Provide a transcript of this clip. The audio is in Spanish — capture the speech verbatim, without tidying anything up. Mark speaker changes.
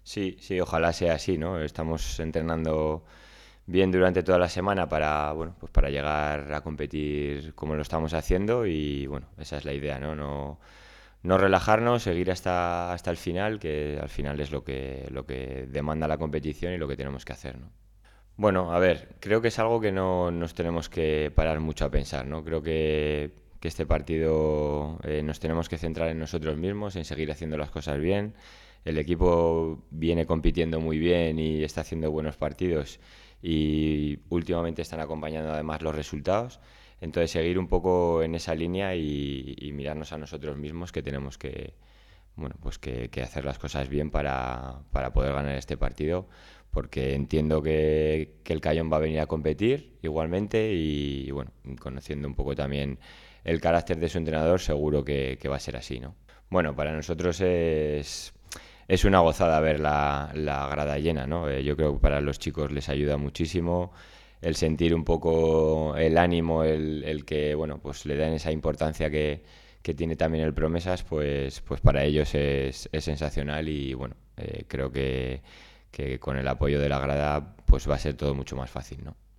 Speaker 1: Sí, sí, ojalá sea así, ¿no? Estamos entrenando bien durante toda la semana para, bueno, pues para llegar a competir como lo estamos haciendo y bueno, esa es la idea, ¿no? No, no relajarnos, seguir hasta, hasta el final, que al final es lo que, lo que demanda la competición y lo que tenemos que hacer, ¿no? Bueno, a ver, creo que es algo que no nos tenemos que parar mucho a pensar, ¿no? Creo que, que este partido eh, nos tenemos que centrar en nosotros mismos, en seguir haciendo las cosas bien. El equipo viene compitiendo muy bien y está haciendo buenos partidos y últimamente están acompañando además los resultados. Entonces seguir un poco en esa línea y, y mirarnos a nosotros mismos que tenemos que, bueno, pues que, que hacer las cosas bien para, para poder ganar este partido, porque entiendo que, que el Cayón va a venir a competir igualmente y, bueno, conociendo un poco también el carácter de su entrenador, seguro que, que va a ser así, ¿no? Bueno, para nosotros es, es una gozada ver la, la grada llena, ¿no? Eh, yo creo que para los chicos les ayuda muchísimo el sentir un poco el ánimo, el, el que, bueno, pues le den esa importancia que, que tiene también el Promesas, pues, pues para ellos es, es sensacional y bueno, eh, creo que, que con el apoyo de la grada pues va a ser todo mucho más fácil, ¿no?